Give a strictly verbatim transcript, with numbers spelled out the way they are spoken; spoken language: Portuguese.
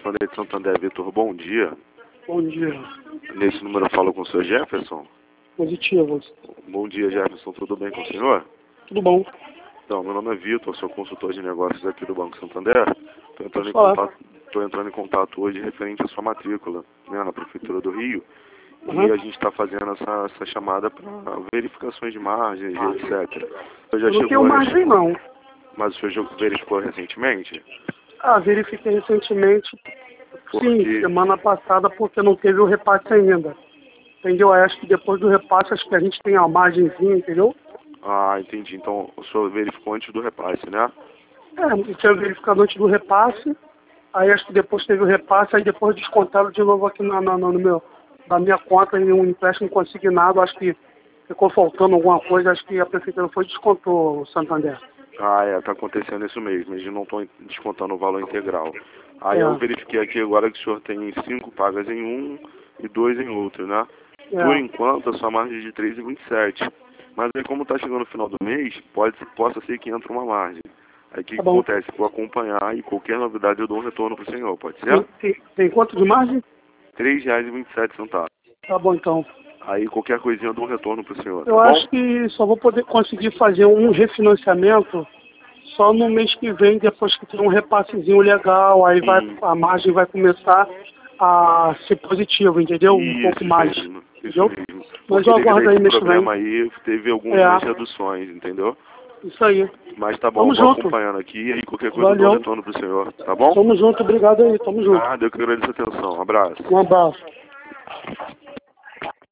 correspondente de Santander, Vitor, bom dia. Bom dia. Nesse número eu falo com o senhor Jefferson. Positivo. Bom dia, Jefferson. Tudo bem com o senhor? Tudo bom. Então, meu nome é Vitor, sou consultor de negócios aqui do Banco Santander. Estou entrando, em falar. contato, tô entrando em contato hoje referente à sua matrícula, né, na Prefeitura do Rio. Uhum. E a gente está fazendo essa, essa chamada para verificações de margens, etcétera. Eu já Eu não chegou tenho a- margem, não. Mas o senhor já verificou recentemente? Ah, verifiquei recentemente, Porque... sim, semana passada, porque não teve o repasse ainda. Entendeu? Aí acho que depois do repasse, acho que a gente tem a margenzinha, entendeu? Ah, entendi. Então o senhor verificou antes do repasse, né? É, eu tinha verificado antes do repasse, aí acho que depois teve o repasse, aí depois descontaram de novo aqui na, na, no meu, na minha conta em um empréstimo consignado, acho que ficou faltando alguma coisa, acho que a prefeitura foi e descontou o Santander. Ah, é, tá acontecendo isso mesmo, eles não estão descontando o valor integral. Aí É, eu verifiquei aqui agora que o senhor tem cinco pagas em um e dois em outro, né? Por é, enquanto, a sua margem é de três vírgula vinte e sete. Mas aí como está chegando no final do mês, pode, possa ser que entre uma margem. Aí o que, que tá bom. acontece? Vou acompanhar e qualquer novidade eu dou um retorno para o senhor, pode Tem, ser? tem, tem quanto de margem? três reais e vinte e sete centavos. Tá bom, então. Aí qualquer coisinha eu dou um retorno para o senhor, tá Eu bom? acho que só vou poder conseguir fazer um refinanciamento só no mês que vem, depois que tiver um repassezinho legal, aí vai, Hum. a margem vai começar a ser positiva, entendeu? Um Isso, pouco isso mais, mesmo, isso entendeu? mesmo. Mas Porque eu devido aguardo a aí esse mês que vem. problema aí, teve algumas É, reduções, entendeu? isso aí. Mas tá bom, Tamo eu vou junto. acompanhando aqui e aí qualquer coisa eu dou um Valeu. retorno pro senhor, tá bom? Tamo junto, obrigado aí, tamo junto. Nada, eu que agradeço a atenção. Um abraço. Um abraço.